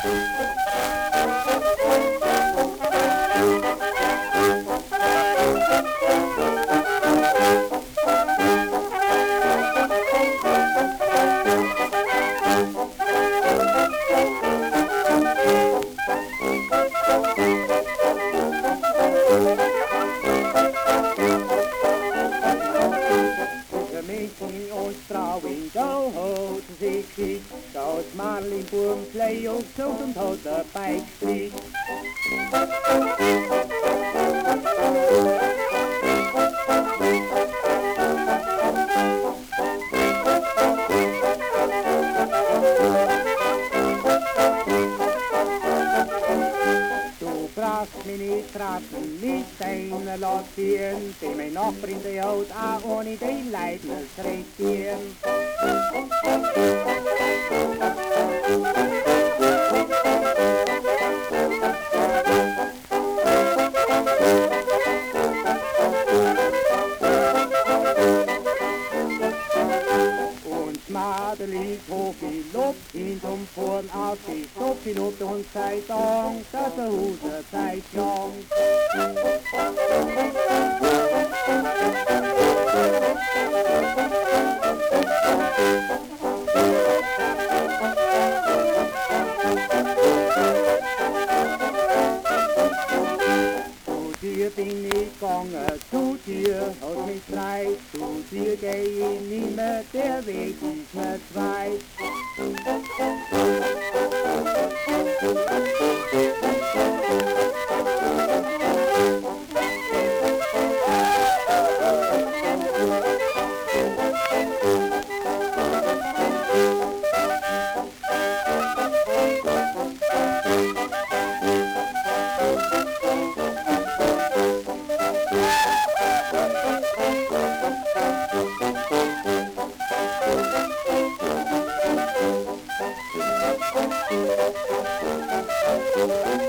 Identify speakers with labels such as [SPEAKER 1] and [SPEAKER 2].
[SPEAKER 1] Zoals Marleen Boomslee ook zo komt tot de Pijkstreet. Du brauchst mich nicht traten, nicht deine Lottien, die mich noch bringt die Haut an, ohne die Leidnis regieren. Madelig hoch die Luft, hinterm Vorn auf die Stopf, Luft und sei Dank, dass der Huse sei jung. Zu dir bin ich gegangen, zu dir hat mich frei, zu dir geh ich nie mehr, der Weg ist mir weit. Thank you.